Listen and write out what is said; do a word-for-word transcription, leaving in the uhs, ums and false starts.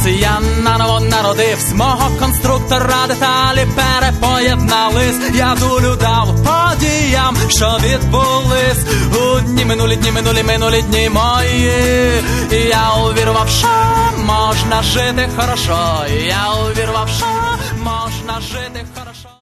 Я наново народився, мого конструктора деталі перепоєднались. Я долю дав подіям, що відбулись у дні минулі, дні минулі, минулі дні мої. Я увірував, що можна жити хорошо. Я увірував, що можна жити хорошо.